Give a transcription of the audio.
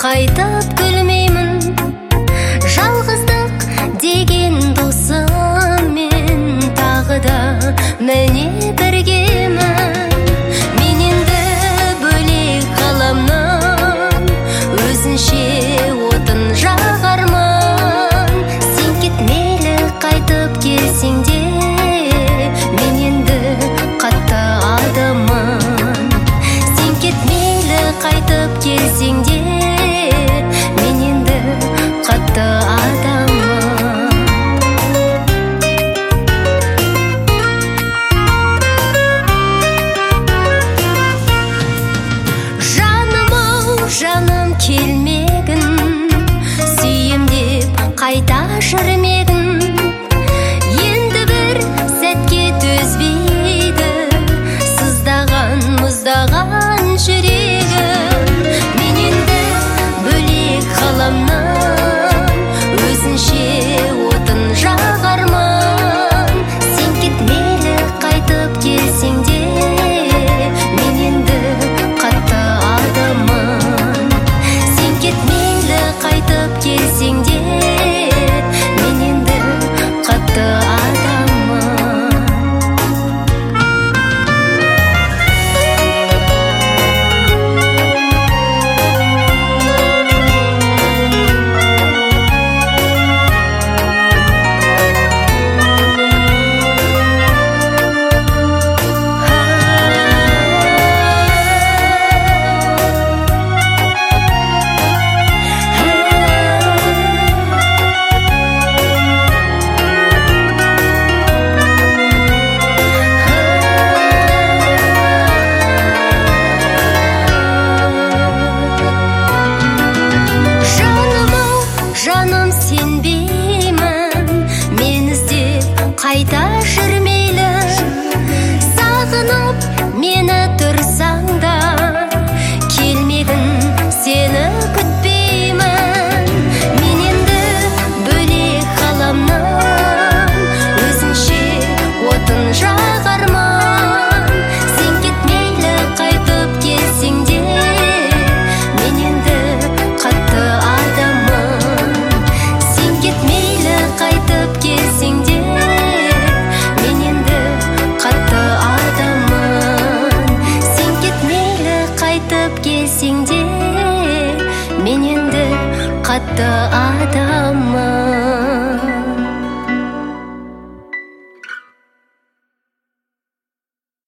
қайтып күлмеймін. Жалғыздық деген досыммен тағы да міне біргемін. Мен енді бөлек ғаламнан өзінше отын жағармын. Сен кетмейлі қайтып келсең де, мен енді қатты адаммын. Сен кетмейлі қайтып келсең де, мен енді қатты адаммын. Жаным келмегін, сүйем деп қайта жүрмегін. Енді бір сәтке төзбейді сыздаған, мұздаған жүрегім. Мен енді бөлек ғаламнан өзінше отын жағармын. Сен кетмейлі қайтып келсең де, мен енді қатты адаммын. Сен кетмейлі қайтып келсең де, мен енді қатты адаммын. Жаным сенбеймін, мен іздеп қайта жүрмейлі. Сағынып мені тұрсаң да, келмегін сені күтпеймін. Мен енді бөлек ғаламнан өзінше отын жағармын. Сен кетмейлі қайтып келсең де, мен енді қатты адаммын. Сен кетмейлі қайтып келсең де, мен енді қатты адаммын. Сен кетмейлі қайтып келсең де, мен енді қатты адаммын.